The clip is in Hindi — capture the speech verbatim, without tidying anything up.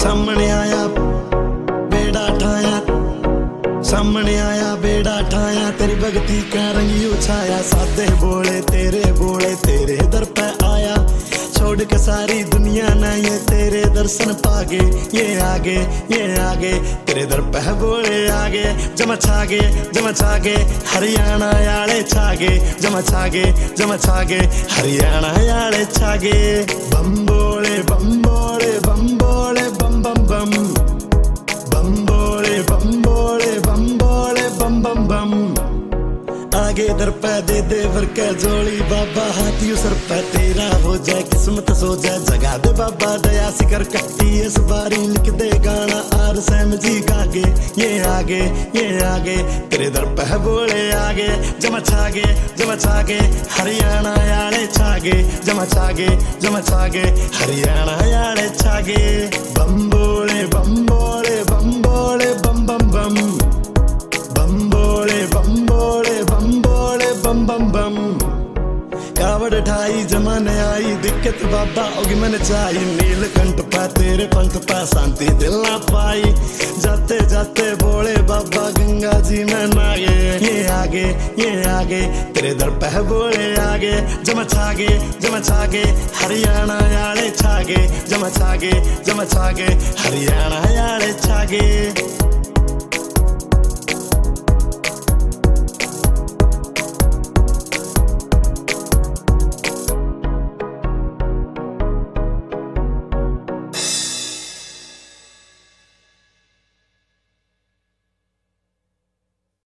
सामने आया बेड़ा ठाया, सामने आया बेड़ा ठाया, तेरी भक्ति का रंग यूं छाया। सादे बोले तेरे बोले तेरे दर पे आया, छोड़ के सारी दुनिया ना ये तेरे दर्शन पागे। ये आगे ये आगे तेरे दर पे बोले आगे, जमा छागे जमा छागे हरियाणा याले छागे, जमा छागे जमा छागे हरियाणा याले छागे। बम बोले बम बोले बम बोले बम बम बम, बम बोले बम बोले बम बोले बम बम बम। आगे दर पे दे दे भर के जोड़ी बाबा, हाथी सर पे तेरा हो जाए किस्मत सो जाए। जगा दे बाबा दया सिकर कट्टी इस बारी, लिख दे गाना आर सैम जी गागे। ये आगे ये आगे तेरे दर पे बोले आगे, जमा छागे जमा छागे हरियाणा याले छागे, जमा छागे जमा छागे हरियाणा याले छागे। बम बोले बम बोले बम बोले बम बम बम, बम बोले बम बोले बम बोले बम बम बम। कावड़ ठाई जमाने आई दिक्कत बाबा होगी मन चाही, नीलकंठ पा तेरे पंथ पा शांति दिल ना पाई। जाते जाते बोले बाबा गंगा जी में नागे। ये आगे ये आगे तेरे दर पे बोले आगे, जमा छागे जमा छागे हरियाणा याले छागे, जमा छागे जमा छागे हरियाणा याले छागे।